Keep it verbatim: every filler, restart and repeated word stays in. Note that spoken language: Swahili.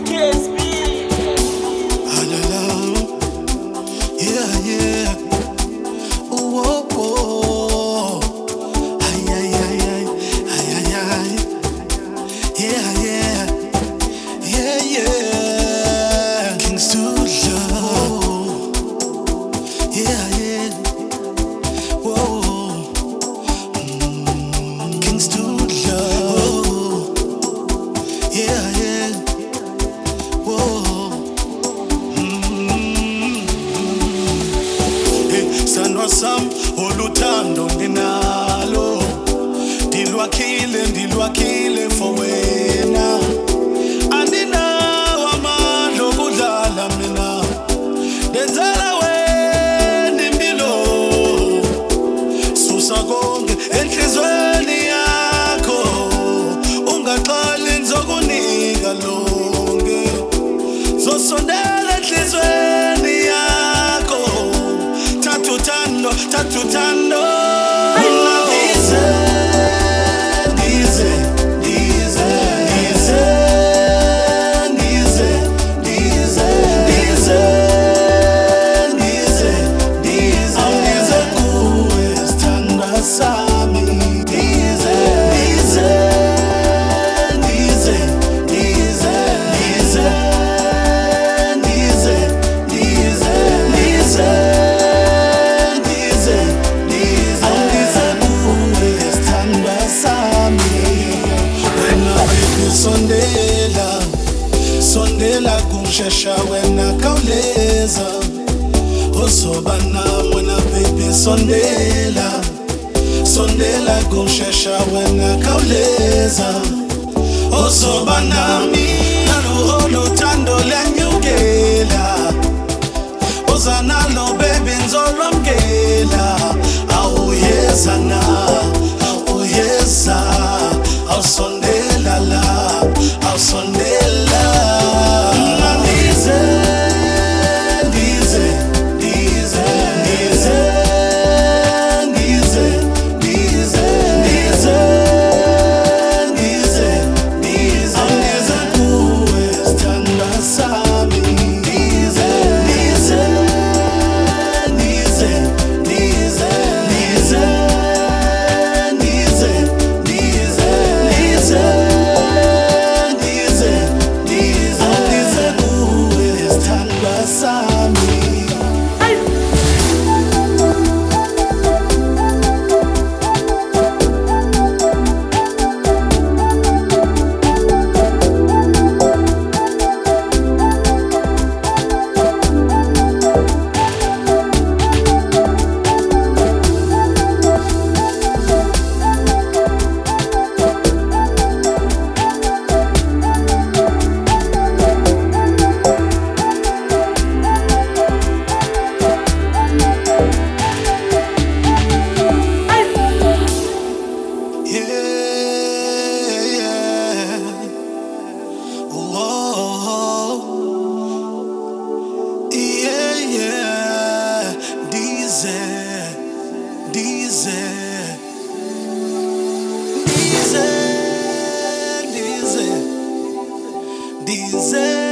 K S B. Yeah, yeah. Oh, oh, oh. Ay, ay, ay, ay. Ay, ay, ay. Yeah, yeah. Yeah, yeah. Kings to love. Yeah, yeah. Whoa. Mm. Kings to love. Yeah, yeah. Whoa. Sandwa sam oluthando nginalo dilwakhile dilwakhile for wena andinawo amandla okudlala mina ndenzela wena impilo susa konke enhlizweni yakho ungaxali ngizokunika lonke zosondela enhlizweni yakho Tatutando, tatutando. Dize, dize, dize, dize, dize, dize, dize, dize, dize. Awudize kuwe sithanda sami. Dize, dize, dize, dize, dize, dize, dize, dize. Sondela, sondela kumshesha wena khawuleza uzoba nami wena baby sondela sondela kumshesha wena khawuleza uzoba nami nalo oluthando lenyukela uza nalo baby ngizolwamkela awuyeza na awuyeza awusondela la awusondela dize dize dize dize dize dize dize dize dize awudize kuwe sithanda sami dize dize dize dize dize dize dize dize dize dize awudize kuwe sithanda sami. Dize, dize, dize.